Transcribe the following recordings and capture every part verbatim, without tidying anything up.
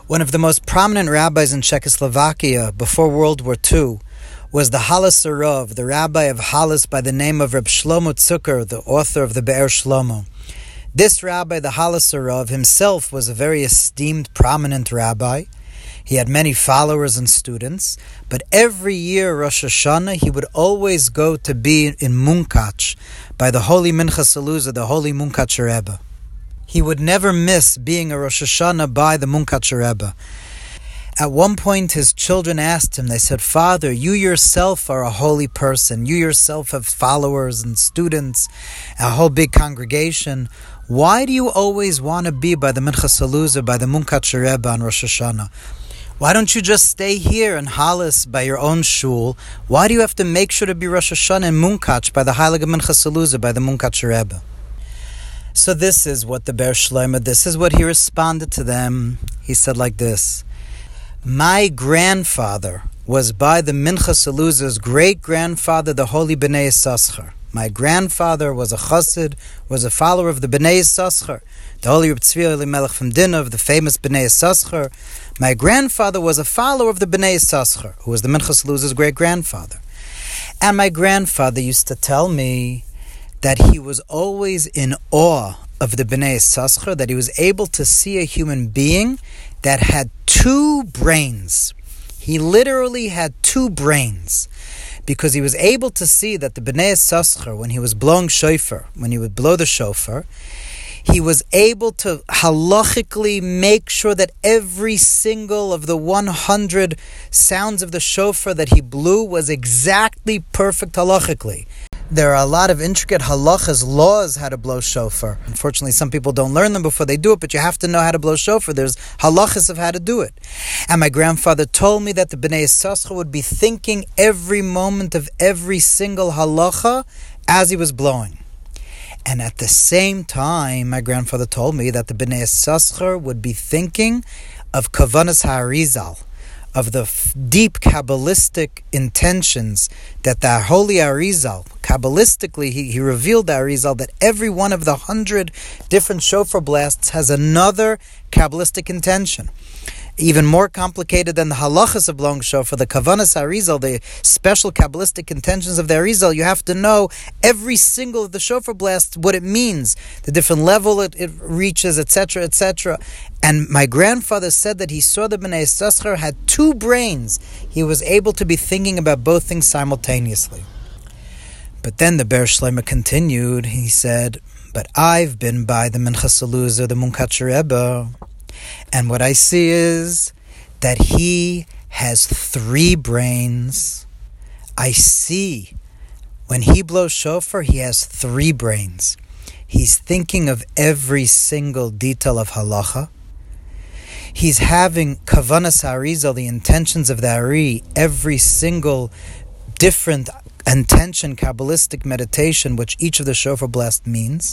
One of the most prominent rabbis in Czechoslovakia before World War Two was the Halasarov, the rabbi of Halas by the name of Reb Shlomo Zucker, the author of the Be'er Shlomo. This rabbi, the Halasarov, himself was a very esteemed, prominent rabbi. He had many followers and students, but every year, Rosh Hashanah, he would always go to be in Munkach by the Holy Minchas Eluzah, the Holy Munkach Rebbe. He would never miss being a Rosh Hashanah by the Munkach Rebbe. At one point, his children asked him, they said, "Father, you yourself are a holy person. You yourself have followers and students, a whole big congregation. Why do you always want to be by the Minchas Eluzah, by the Munkach Rebbe on Rosh Hashanah? Why don't you just stay here in Halas by your own shul? Why do you have to make sure to be Rosh Hashanah in Munkach by the Heilige Minchas Eluzah, by the Munkach Rebbe?" So this is what the Be'er Shlomo, this is what he responded to them. He said like this: my grandfather was by the Minchas Eluzah's great-grandfather, the Holy Bnei Yissaschar. My grandfather was a chassid, was a follower of the Bnei Yissaschar, the Holy Reb Tzvi Elimelech from Dinov, the famous Bnei Yissaschar. My grandfather was a follower of the Bnei Yissaschar, who was the Minchas Eluzah's great-grandfather. And my grandfather used to tell me that he was always in awe of the Bnei Yissaschar, that he was able to see a human being that had two brains. He literally had two brains, because he was able to see that the Bnei Yissaschar, when he was blowing shofar, when he would blow the shofar, he was able to halachically make sure that every single of the one hundred sounds of the shofar that he blew was exactly perfect halachically. There are a lot of intricate halachas, laws, how to blow shofar. Unfortunately, some people don't learn them before they do it, but you have to know how to blow shofar. There's halachas of how to do it. And my grandfather told me that the Bnei Yissaschar would be thinking every moment of every single halacha as he was blowing. And at the same time, my grandfather told me that the Bnei Yissaschar would be thinking of Kavanas HaArizal, of the f- deep Kabbalistic intentions that the Holy Arizal, Kabbalistically, he, he revealed the Arizal that every one of the hundred different shofar blasts has another Kabbalistic intention. Even more complicated than the halachas of blowing shofar, the Kavanas Arizal, the special Kabbalistic intentions of the Arizal, you have to know every single of the shofar blasts, what it means, the different level it, it reaches, et cetera, et cetera. And my grandfather said that he saw the Bnei Yissaschar had two brains. He was able to be thinking about both things simultaneously. But then the Be'er Shlomo continued. He said, "But I've been by the Minchas Eluzah, the Munkach Rebbe, and what I see is that he has three brains. I see when he blows shofar, he has three brains. He's thinking of every single detail of halacha. He's having Kavanas HaArizal, the intentions of the Ari, every single different intention, Kabbalistic meditation, which each of the shofar blast means.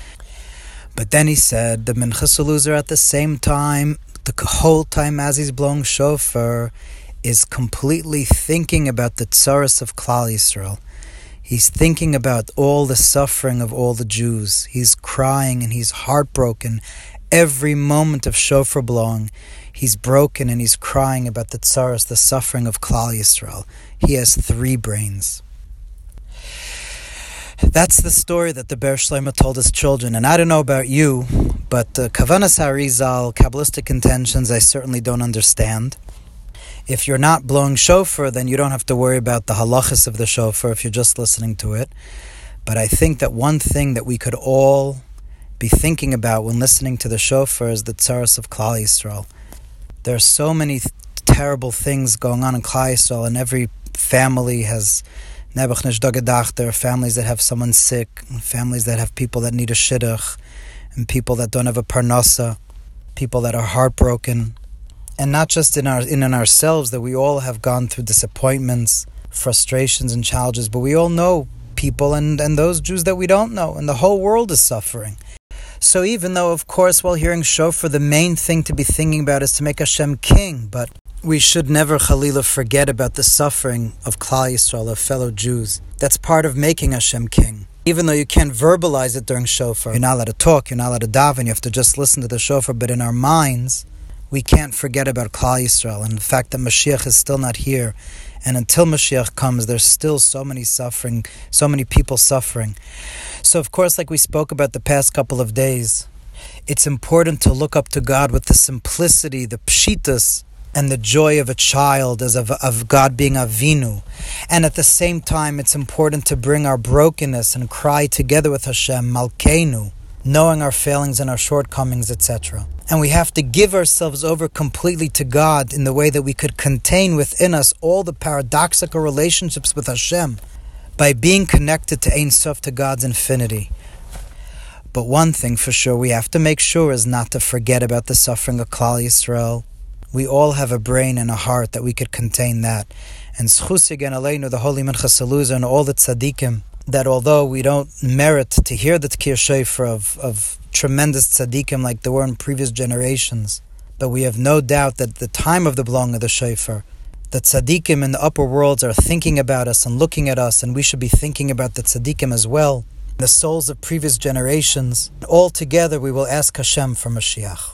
But then he said, the Minchas Eluzah at the same time, the whole time as he's blowing shofar, is completely thinking about the tzaras of Klal Yisrael. He's thinking about all the suffering of all the Jews. He's crying and he's heartbroken. Every moment of shofar blowing, he's broken and he's crying about the tzaras, the suffering of Klal Yisrael. He has three brains." That's the story that the Be'er Shlomo told his children. And I don't know about you, but uh, Kavanas HaArizal, Kabbalistic intentions, I certainly don't understand. If you're not blowing shofar, then you don't have to worry about the halachas of the shofar if you're just listening to it. But I think that one thing that we could all be thinking about when listening to the shofar is the tzaras of Klal Yisrael. There are so many th- terrible things going on in Klal Yisrael, and every family has Nebuch Nishdagadach. There are families that have someone sick, and families that have people that need a shidduch, and people that don't have a parnasa, people that are heartbroken. And not just in our in, in ourselves, that we all have gone through disappointments, frustrations, and challenges, but we all know people and, and those Jews that we don't know, and the whole world is suffering. So even though, of course, while hearing shofar, the main thing to be thinking about is to make Hashem king, but we should never, Chalila, forget about the suffering of Klal Yisrael, of fellow Jews. That's part of making Hashem king. Even though you can't verbalize it during shofar, you're not allowed to talk, you're not allowed to daven, you have to just listen to the shofar, but in our minds, we can't forget about Klal Yisrael and the fact that Mashiach is still not here. And until Mashiach comes, there's still so many suffering, so many people suffering. So of course, like we spoke about the past couple of days, it's important to look up to God with the simplicity, the pshitas, and the joy of a child, as of, of God being Avinu. And at the same time, it's important to bring our brokenness and cry together with Hashem, Malkeinu, knowing our failings and our shortcomings, et cetera. And we have to give ourselves over completely to God in the way that we could contain within us all the paradoxical relationships with Hashem by being connected to Ein Sof, to God's infinity. But one thing for sure we have to make sure is not to forget about the suffering of Klal Yisrael. We all have a brain and a heart that we could contain that. And Zchus Yagen Aleinu, the Holy Minchas Eluzah, and all the tzaddikim, that although we don't merit to hear the Tkir Shofar of, of tremendous tzaddikim like there were in previous generations, but we have no doubt that at the time of the blowing of the shofar, the tzaddikim in the upper worlds are thinking about us and looking at us, and we should be thinking about the tzaddikim as well, the souls of previous generations. All together we will ask Hashem for Mashiach.